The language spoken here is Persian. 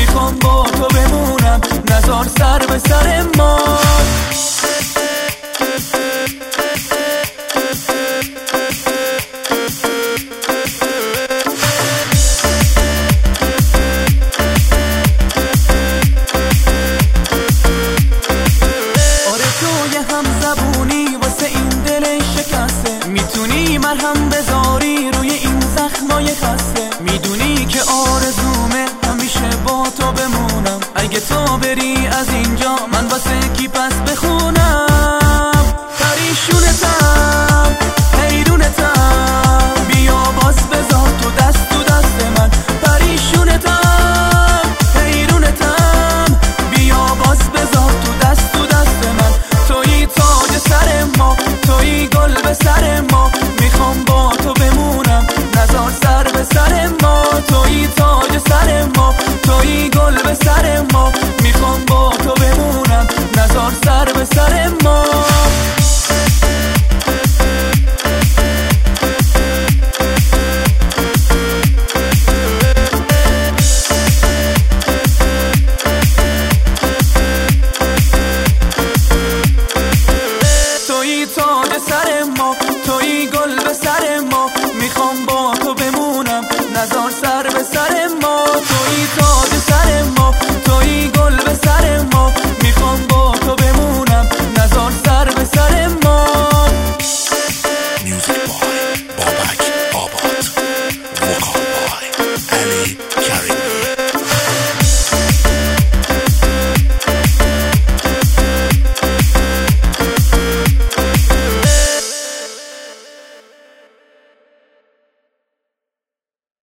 میخوام با تو بمونم، نزار سر به سر ما. میتونی مرهم بذاری روی این زخمای خسته، میدونی که آرزومه همیشه با تو بمونم. اگه تو بری از اینجا من واسه کی پس بخونم؟